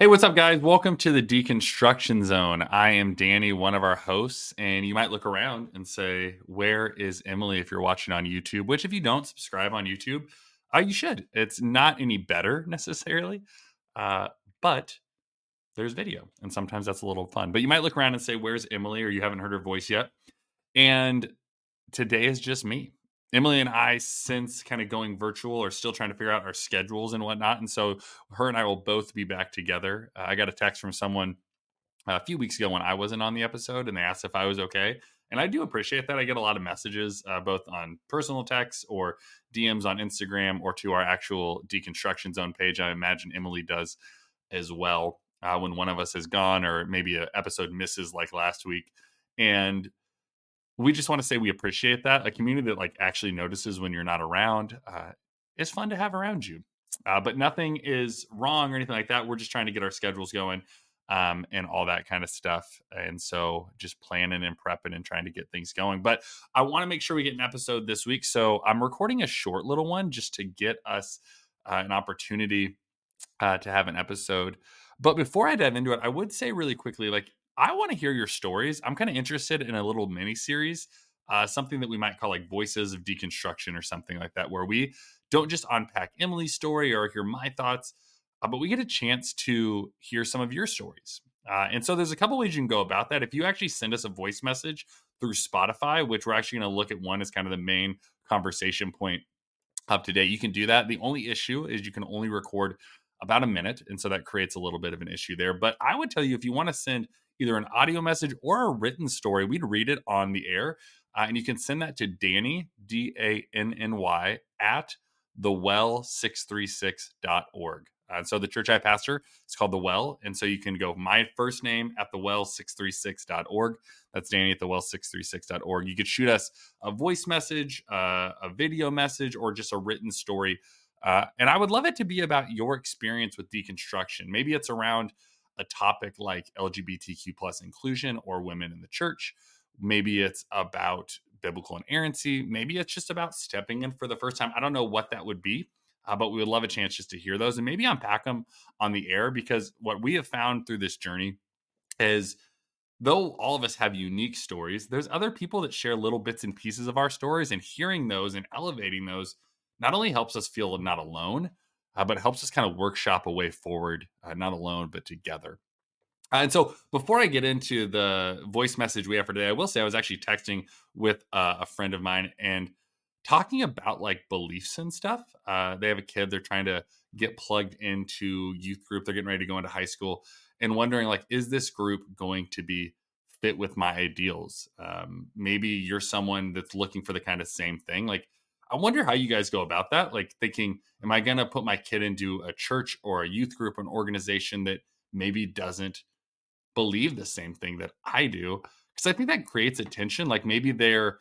Hey, what's up, guys? Welcome to the Deconstruction Zone. I am Danny, one of our hosts, and you might look around and say, "Where is Emily?" If you're watching on YouTube, which if you don't subscribe on YouTube, you should. It's not any better necessarily, uh, but there's video, and sometimes that's a little fun. But you might look around and say, "Where's Emily?" or you haven't heard her voice yet. And today is just me. Emily and I, since kind of going virtual, are still trying to figure out our schedules and whatnot. And so her and I will both be back together. I got a text from someone a few weeks ago when I wasn't on the episode, and they asked if I was okay. And I do appreciate that. I get a lot of messages, both on personal texts or DMs on Instagram or to our actual Deconstruction Zone page. I imagine Emily does as well when one of us is gone or maybe an episode misses like last week. And we just want to say we appreciate that. A community that like actually notices when you're not around is fun to have around you. But nothing is wrong or anything like that. We're just trying to get our schedules going and all that kind of stuff. And so just planning and prepping and trying to get things going. But I want to make sure we get an episode this week. So I'm recording a short little one just to get us an opportunity to have an episode. But before I dive into it, I would say really quickly, like, I want to hear your stories. I'm kind of interested in a little mini series, something that we might call like Voices of Deconstruction or something like that, where we don't just unpack Emily's story or hear my thoughts, but we get a chance to hear some of your stories. And so there's a couple ways you can go about that. If you actually send us a voice message through Spotify, which we're actually going to look at one as kind of the main conversation point up to date, you can do that. The only issue is you can only record about a minute. And so that creates a little bit of an issue there. But I would tell you if you want to send either an audio message or a written story, we'd read it on the air. And you can send that to Danny, Danny, at thewell636.org. So the church I pastor is called The Well. And so you can go my first name at thewell636.org. That's Danny at thewell636.org. You could shoot us a voice message, a video message, or just a written story. And I would love it to be about your experience with deconstruction. Maybe it's around a topic like LGBTQ plus inclusion or women in the church. Maybe it's about biblical inerrancy. Maybe it's just about stepping in for the first time. I don't know what that would be, but we would love a chance just to hear those and maybe unpack them on the air, because what we have found through this journey is, though all of us have unique stories, there's other people that share little bits and pieces of our stories, and hearing those and elevating those not only helps us feel not alone, but it helps us kind of workshop a way forward, not alone, but together. And so before I get into the voice message we have for today, I will say I was actually texting with a friend of mine and talking about like beliefs and stuff. They have a kid, they're trying to get plugged into youth group. They're getting ready to go into high school and wondering like, is this group going to be fit with my ideals? Maybe you're someone that's looking for the kind of same thing. Like, I wonder how you guys go about that. Like thinking, am I going to put my kid into a church or a youth group, or an organization that maybe doesn't believe the same thing that I do? Because I think that creates a tension. Like maybe they're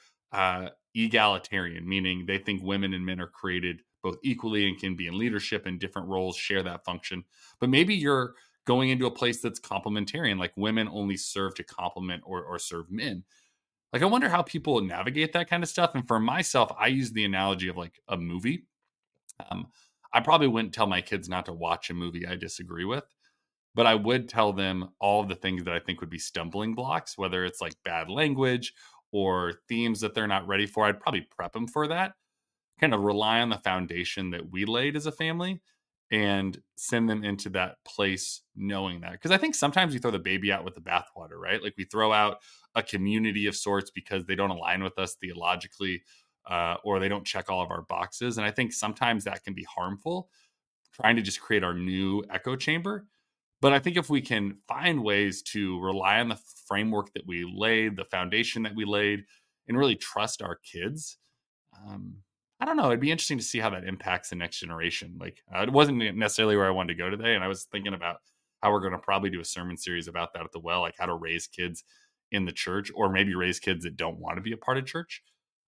egalitarian, meaning they think women and men are created both equally and can be in leadership and different roles, share that function. But maybe you're going into a place that's complementarian, like women only serve to complement or serve men. Like I wonder how people navigate that kind of stuff. And for myself, I use the analogy of like a movie. Um, I probably wouldn't tell my kids not to watch a movie I disagree with, but I would tell them all of the things that I think would be stumbling blocks, whether it's like bad language or themes that they're not ready for. I'd probably prep them for that, kind of rely on the foundation that we laid as a family and send them into that place knowing that. Because I think sometimes we throw the baby out with the bathwater, right? Like we throw out a community of sorts because they don't align with us theologically, or they don't check all of our boxes. And I think sometimes that can be harmful, trying to just create our new echo chamber. But I think if we can find ways to rely on the framework that we laid, the foundation that we laid, and really trust our kids, um, I don't know. It'd be interesting to see how that impacts the next generation. Like, it wasn't necessarily where I wanted to go today, and I was thinking about how we're going to probably do a sermon series about that at the Well, like how to raise kids in the church, or maybe raise kids that don't want to be a part of church.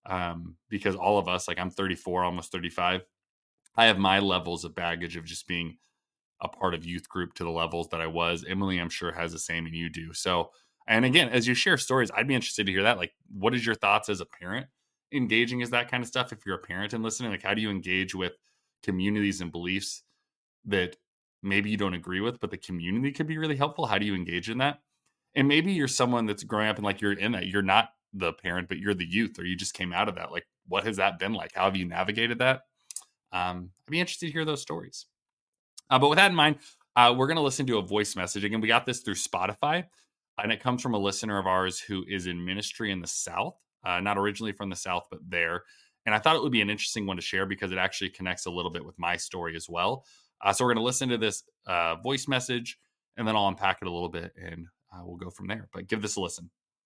Because all of us, like I'm 34, almost 35, I have my levels of baggage of just being a part of youth group to the levels that I was. Emily, I'm sure, has the same, and you do. So, and again, as you share stories, I'd be interested to hear that. Like, what is your thoughts as a parent engaging as that kind of stuff? If you're a parent and listening, like, how do you engage with communities and beliefs that maybe you don't agree with, but the community could be really helpful. How do you engage in that? And maybe you're someone that's growing up and like you're in that. You're not the parent, but you're the youth, or you just came out of that. Like, what has that been like? How have you navigated that? I'd be interested to hear those stories. But with that in mind, we're going to listen to a voice message. Again, we got this through Spotify, and it comes from a listener of ours who is in ministry in the South, not originally from the South, but there. And I thought it would be an interesting one to share because it actually connects a little bit with my story as well. So we're going to listen to this voice message, and then I'll unpack it a little bit, and we'll go from there. But give this a listen.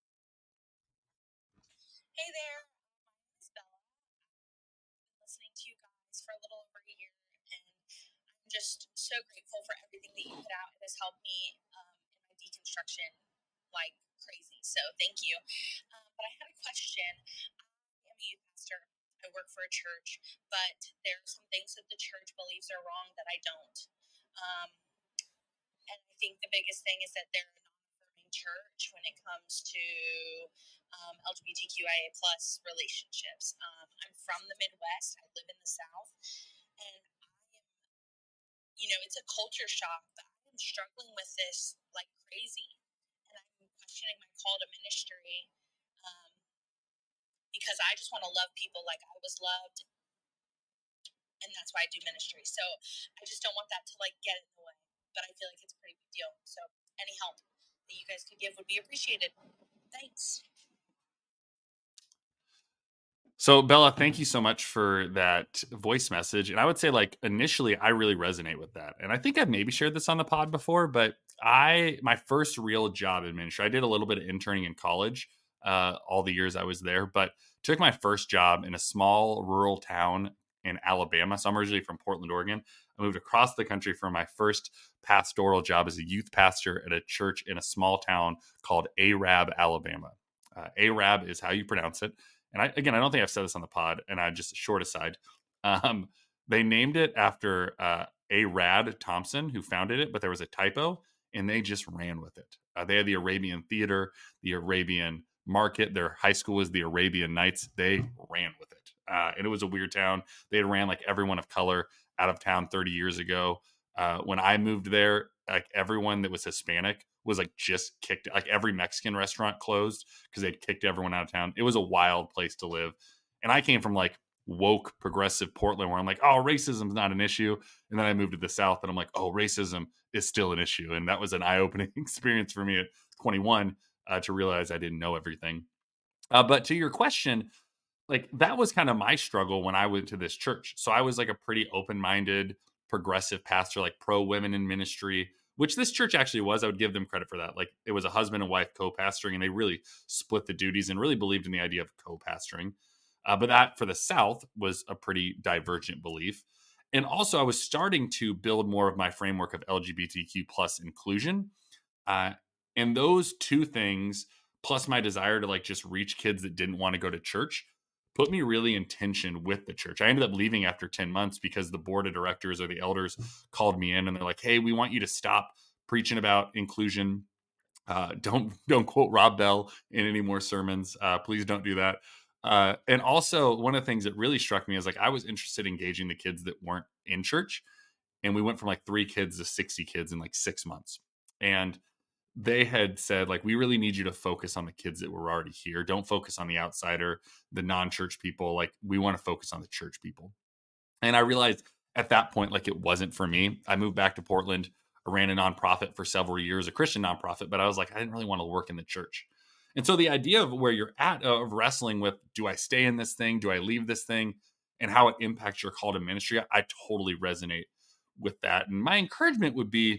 Hey there, my name is Bella. I've been listening to you guys for a little over a year, and I'm just so grateful for everything that you put out. It has helped me in my deconstruction like crazy. So thank you. But I had a question. I am a youth pastor. I work for a church, but there are some things that the church believes are wrong that I don't. And I think the biggest thing is that they're a non-affirming church when it comes to LGBTQIA plus relationships. I'm from the Midwest. I live in the South, and it's a culture shock, but I'm struggling with this like crazy, and I'm questioning my call to ministry because I just want to love people like I was loved, and that's why I do ministry. So I just don't want that to like get in the way, but I feel like it's a pretty big deal. So any help that you guys could give would be appreciated. Thanks. So Bella, thank you so much for that voice message. And I would say like initially I really resonate with that. And I think I've maybe shared this on the pod before, but my first real job in ministry, I did a little bit of interning in college, all the years I was there, but took my first job in a small rural town in Alabama. So I'm originally from Portland, Oregon. I moved across the country for my first pastoral job as a youth pastor at a church in a small town called Arab, Alabama. Arab is how you pronounce it. And I don't think I've said this on the pod, and I just short aside. They named it after Arad Thompson, who founded it, but there was a typo, and they just ran with it. They had the Arabian Theater, the Arabian Market. Their high school was the Arabian Nights. They ran with it. And it was a weird town. They had ran like everyone of color out of town 30 years ago. When I moved there, like everyone that was Hispanic was like just kicked. Like every Mexican restaurant closed because they'd kicked everyone out of town. It was a wild place to live. And I came from like woke progressive Portland where I'm like, oh, racism's not an issue. And then I moved to the South and I'm like, oh, racism is still an issue. And that was an eye-opening experience for me at 21 to realize I didn't know everything. But to your question, like that was kind of my struggle when I went to this church. So I was like a pretty open-minded, progressive pastor, like pro women in ministry, which this church actually was. I would give them credit for that. Like it was a husband and wife co-pastoring, and they really split the duties and really believed in the idea of co-pastoring. But that for the South was a pretty divergent belief. And also, I was starting to build more of my framework of LGBTQ plus inclusion. And those two things, plus my desire to like just reach kids that didn't want to go to church, put me really in tension with the church. I ended up leaving after 10 months because the board of directors or the elders called me in and they're like, hey, we want you to stop preaching about inclusion. Don't quote Rob Bell in any more sermons. Please don't do that. And also one of the things that really struck me is like I was interested in engaging the kids that weren't in church. And we went from like 3 kids to 60 kids in like 6 months. And they had said like we really need you to focus on the kids that were already here. Don't focus on the outsider, the non-church people. Like we want to focus on the church people. And I realized at that point like it wasn't for me. I moved back to Portland. I ran a nonprofit for several years, a Christian nonprofit, but I was like I didn't really want to work in the church. And so the idea of where you're at of wrestling with, do I stay in this thing, do I leave this thing, and how it impacts your call to ministry, I totally resonate with that. And my encouragement would be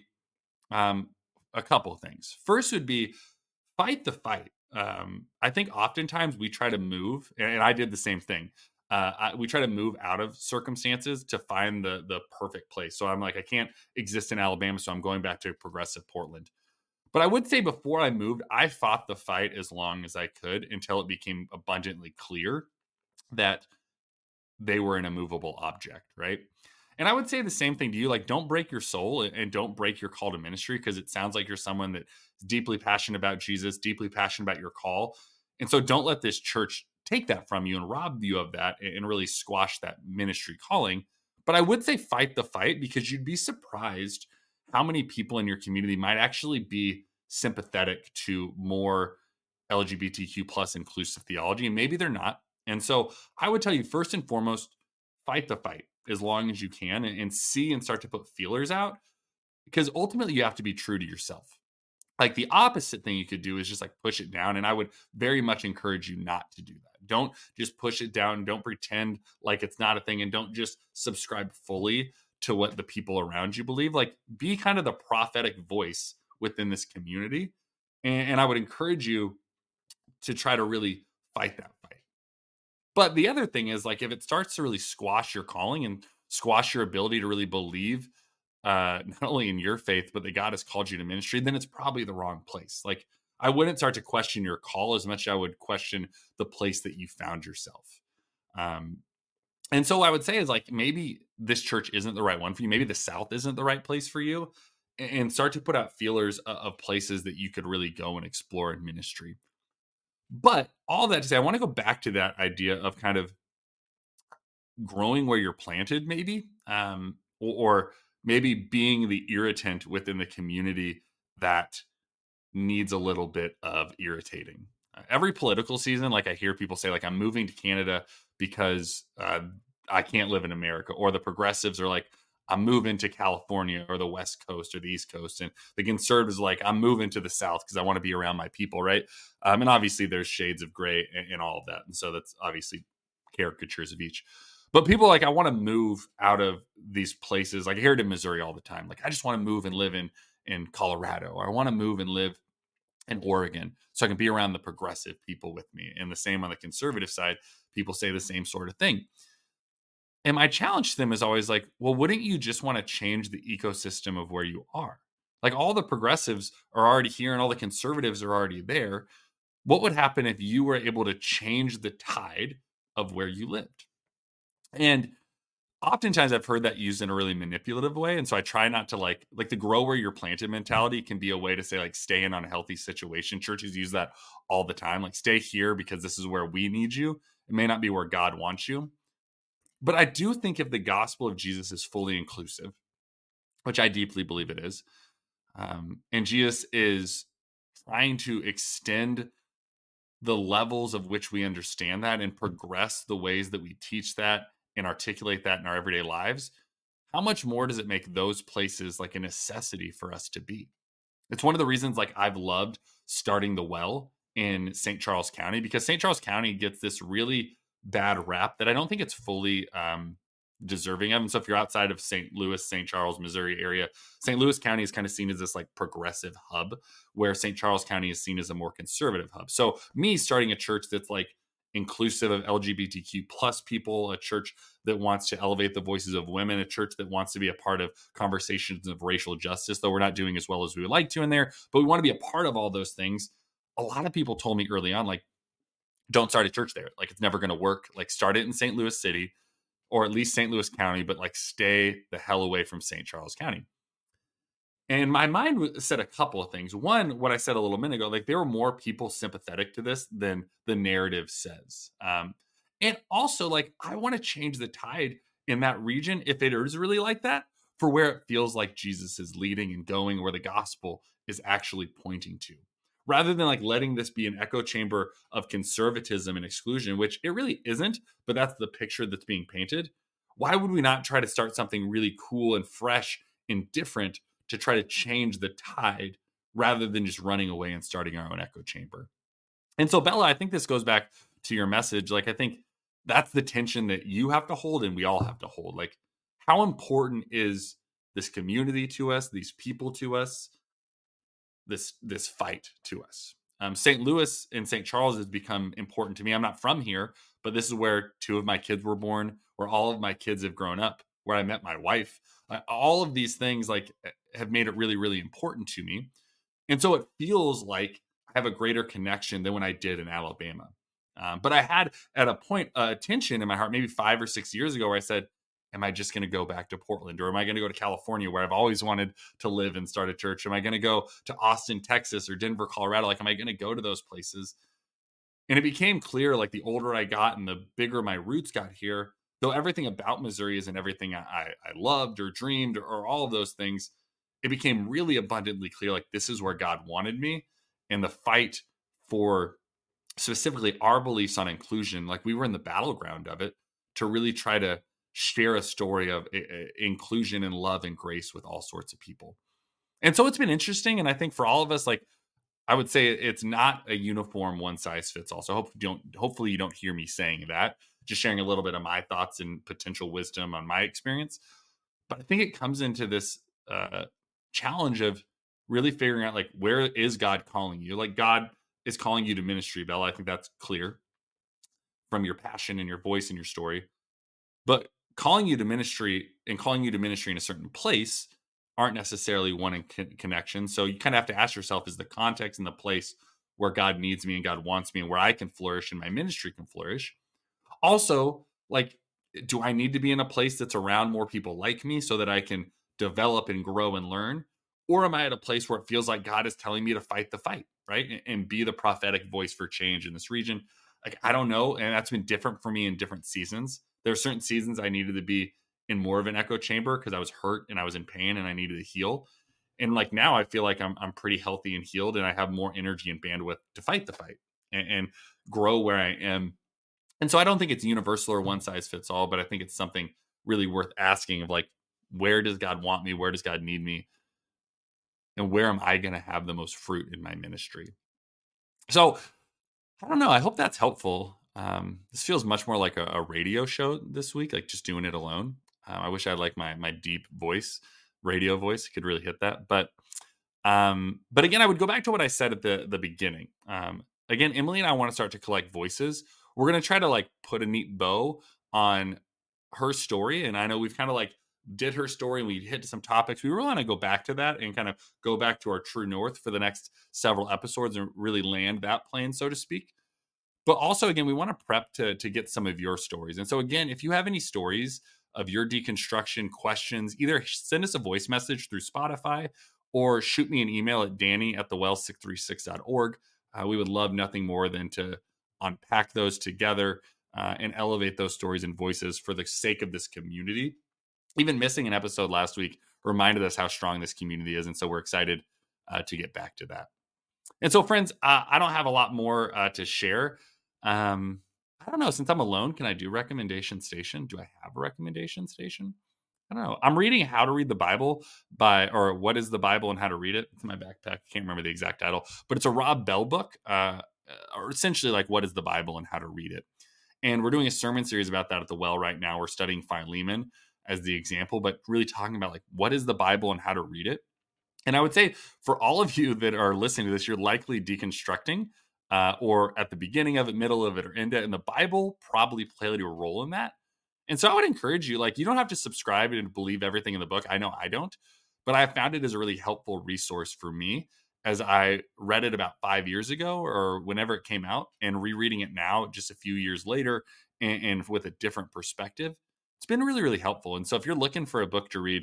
a couple of things. First would be fight the fight. I think oftentimes we try to move, and I did the same thing. We try to move out of circumstances to find the perfect place. So I'm like, I can't exist in Alabama, so I'm going back to progressive Portland. But I would say before I moved, I fought the fight as long as I could until it became abundantly clear that they were an immovable object, right? And I would say the same thing to you. Like, don't break your soul and don't break your call to ministry because it sounds like you're someone that's deeply passionate about Jesus, deeply passionate about your call. And so don't let this church take that from you and rob you of that and really squash that ministry calling. But I would say fight the fight because you'd be surprised how many people in your community might actually be sympathetic to more LGBTQ plus inclusive theology, and maybe they're not. And so I would tell you, first and foremost, fight the fight as long as you can, and see and start to put feelers out, because ultimately you have to be true to yourself. Like, the opposite thing you could do is just like push it down. And I would very much encourage you not to do that. Don't just push it down. Don't pretend like it's not a thing. And don't just subscribe fully to what the people around you believe. Like, be kind of the prophetic voice within this community. And I would encourage you to try to really fight that fight. But the other thing is, like, if it starts to really squash your calling and squash your ability to really believe not only in your faith, but that God has called you to ministry, then it's probably the wrong place. Like, I wouldn't start to question your call as much as I would question the place that you found yourself. And so I would say is, like, maybe this church isn't the right one for you. Maybe the South isn't the right place for you, and start to put out feelers of places that you could really go and explore in ministry. But all that to say, I want to go back to that idea of kind of growing where you're planted, maybe, or maybe being the irritant within the community that needs a little bit of irritating. Every political season, like, I hear people say, like, I'm moving to Canada because I can't live in America, or the progressives are like, I'm moving to California or the West Coast or the East Coast, and the conservatives are like, I'm moving to the South because I want to be around my people, right? And obviously there's shades of gray in all of that, and so that's obviously caricatures of each. But people are like, I want to move out of these places. Like, I hear it in Missouri all the time. Like, I just want to move and live in Colorado, or I want to move and live in Oregon so I can be around the progressive people with me. And the same on the conservative side, people say the same sort of thing. And my challenge to them is always like, well, wouldn't you just want to change the ecosystem of where you are? Like, all the progressives are already here and all the conservatives are already there. What would happen if you were able to change the tide of where you lived? And oftentimes I've heard that used in a really manipulative way. And so I try not to like the grow where you're planted mentality can be a way to say, like, stay in unhealthy situation. Churches use that all the time. Like, stay here because this is where we need you. It may not be where God wants you. But I do think if the gospel of Jesus is fully inclusive, which I deeply believe it is, and Jesus is trying to extend the levels of which we understand that and progress the ways that we teach that and articulate that in our everyday lives, how much more does it make those places like a necessity for us to be? It's one of the reasons, like, I've loved starting the Well in St. Charles County, because St. Charles County gets this really bad rap that I don't think it's fully deserving of. And so if you're outside of St. Louis, St. Charles, Missouri area, St. Louis County is kind of seen as this like progressive hub, where St. Charles County is seen as a more conservative hub. So me starting a church that's like inclusive of LGBTQ plus people, a church that wants to elevate the voices of women, a church that wants to be a part of conversations of racial justice, though we're not doing as well as we would like to in there, but we want to be a part of all those things. A lot of people told me early on, like, don't start a church there. Like, it's never going to work. Like, start it in St. Louis City, or at least St. Louis County, but like, stay the hell away from St. Charles County. And my mind said a couple of things. One, what I said a little minute ago, like, there were more people sympathetic to this than the narrative says. And also, like, I want to change the tide in that region, if it is really like that, for where it feels like Jesus is leading and going, where the gospel is actually pointing to, rather than like letting this be an echo chamber of conservatism and exclusion, which it really isn't, but that's the picture that's being painted. Why would we not try to start something really cool and fresh and different to try to change the tide, rather than just running away and starting our own echo chamber? And so, Bella, I think this goes back to your message. Like, I think that's the tension that you have to hold and we all have to hold. Like, how important is this community to us, these people to us, this fight to us? St. Louis and St. Charles has become important to me. I'm not from here, but this is where two of my kids were born, where all of my kids have grown up, where I met my wife. All of these things like have made it really, really important to me. And so it feels like I have a greater connection than when I did in Alabama. But I had at a point a tension in my heart, maybe 5 or 6 years ago, where I said, am I just going to go back to Portland, or am I going to go to California, where I've always wanted to live and start a church? Am I going to go to Austin, Texas, or Denver, Colorado? Like, am I going to go to those places? And it became clear, like, the older I got and the bigger my roots got here, though everything about Missouri isn't everything I loved or dreamed or all of those things, it became really abundantly clear, like, this is where God wanted me. And the fight for specifically our beliefs on inclusion, like we were in the battleground of it, to really try to share a story of inclusion and love and grace with all sorts of people. And so it's been interesting. And I think for all of us, like, I would say it's not a uniform one size fits all. So hopefully you don't hear me saying that, just sharing a little bit of my thoughts and potential wisdom on my experience. But I think it comes into this challenge of really figuring out, like, where is God calling you? Like, God is calling you to ministry, Bella. I think that's clear from your passion and your voice and your story. But calling you to ministry and calling you to ministry in a certain place aren't necessarily one in connection. So you kind of have to ask yourself, is the context and the place where God needs me and God wants me and where I can flourish and my ministry can flourish? Also, like, do I need to be in a place that's around more people like me so that I can develop and grow and learn? Or am I at a place where it feels like God is telling me to fight the fight, right? And be the prophetic voice for change in this region? Like, I don't know. And that's been different for me in different seasons. There are certain seasons I needed to be in more of an echo chamber because I was hurt and I was in pain and I needed to heal. And like now I feel like I'm pretty healthy and healed and I have more energy and bandwidth to fight the fight and grow where I am. And so I don't think it's universal or one size fits all, but I think it's something really worth asking of, like, where does God want me? Where does God need me? And where am I going to have the most fruit in my ministry? So I don't know. I hope that's helpful. This feels much more like a radio show this week, like just doing it alone. I wish I had like my deep voice, radio voice, could really hit that. But again, I would go back to what I said at the beginning. Again, Emily and I want to start to collect voices. We're going to try to like put a neat bow on her story. And I know we've kind of like did her story and we hit some topics. We really want to go back to that and kind of go back to our true north for the next several episodes and really land that plane, so to speak. But also, again, we want to prep to get some of your stories. And so, again, if you have any stories of your deconstruction questions, either send us a voice message through Spotify or shoot me an email at danny@thewell636.org. We would love nothing more than to unpack those together and elevate those stories and voices for the sake of this community. Even missing an episode last week reminded us how strong this community is. And so we're excited to get back to that. And so, friends, I don't have a lot more to share. I don't know. Since I'm alone, can I do recommendation station? Do I have a recommendation station? I don't know. I'm reading How to Read the Bible or What is the Bible and How to Read It. It's in my backpack. I can't remember the exact title, but it's a Rob Bell book, or essentially like What is the Bible and How to Read It. And we're doing a sermon series about that at the Well right now. We're studying Philemon as the example, but really talking about like what is the Bible and how to read it. And I would say for all of you that are listening to this, you're likely deconstructing or at the beginning of it, middle of it, or end it. And the Bible probably played a role in that. And so I would encourage you, like, you don't have to subscribe and believe everything in the book. I know I don't, but I found it as a really helpful resource for me as I read it about 5 years ago or whenever it came out, and rereading it now just a few years later and with a different perspective. It's been really, really helpful. And so if you're looking for a book to read,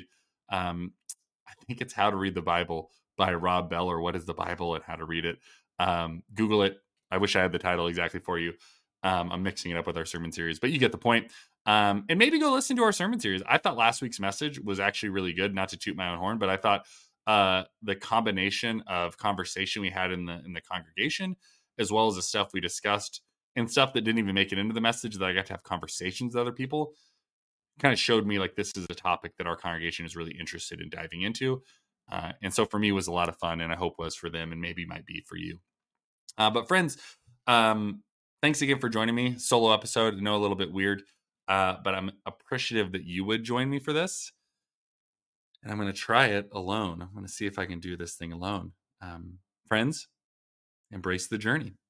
I think it's How to Read the Bible by Rob Bell, or What is the Bible and How to Read It. Google it. I wish I had the title exactly for you. I'm mixing it up with our sermon series, but you get the point. And maybe go listen to our sermon series. I thought last week's message was actually really good, not to toot my own horn, but I thought the combination of conversation we had in the congregation, as well as the stuff we discussed and stuff that didn't even make it into the message that I got to have conversations with other people, kind of showed me like this is a topic that our congregation is really interested in diving into. And so for me, it was a lot of fun, and I hope was for them, and maybe might be for you. But friends, thanks again for joining me. Solo episode, I know a little bit weird, but I'm appreciative that you would join me for this. And I'm going to try it alone. I'm going to see if I can do this thing alone. Friends, embrace the journey.